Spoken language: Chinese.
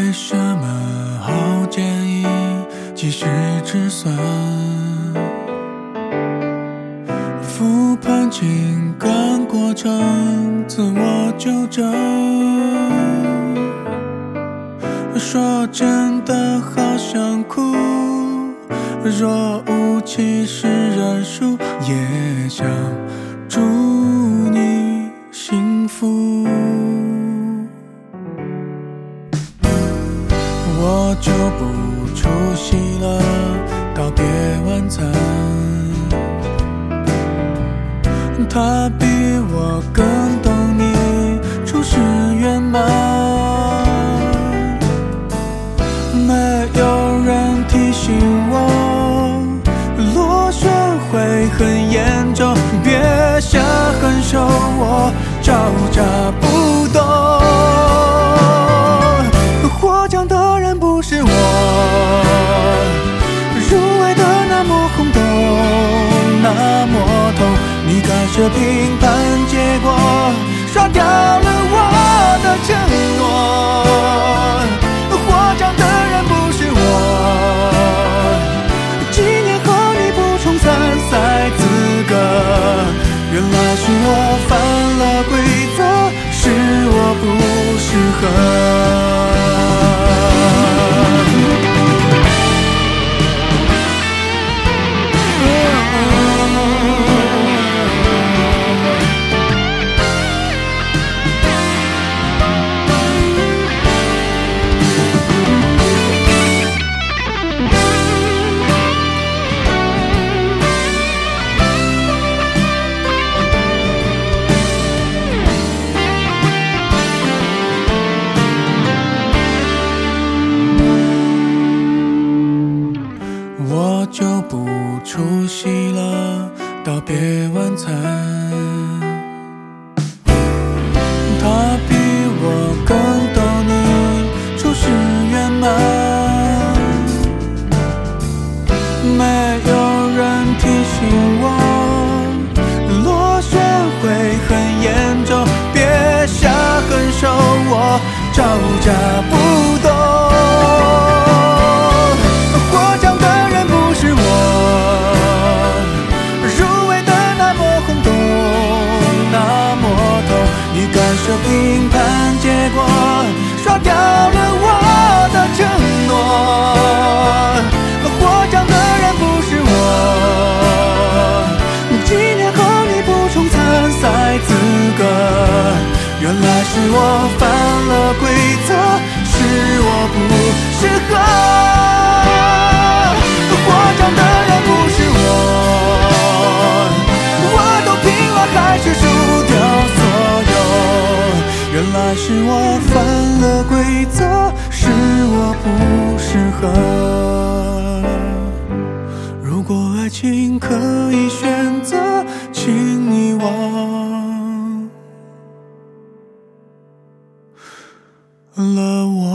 为什么好介意及时止损？复盘情感过程，自我纠正。说真的好想哭，若无其事认输，也想祝你幸福。我就不出席了道别晚餐，他比我更懂你处事圆满，没有人提醒我螺旋会很严重，别下狠手，我招架不动。获奖的人不是我，入围的那么轰动，那么痛，你干涉评判结果，刷掉了我的承诺。获奖的人不是我，几年后你不重参赛资格，原来是我犯了规则，是我不适合。我就不出席了道别晚餐，他比我更懂你处事圆满，没有人提醒我螺旋会很严重，别下狠手，我招架不动。干涉评判结果，刷掉了我的承诺。获奖的人不是我，几年后你不重参赛资格，原来是我犯了规则，是我不适合。获奖的人不是我，我都拼了还是输掉所有，原来是我犯了规则，是我不适合。如果爱情可以选择，请你忘了我。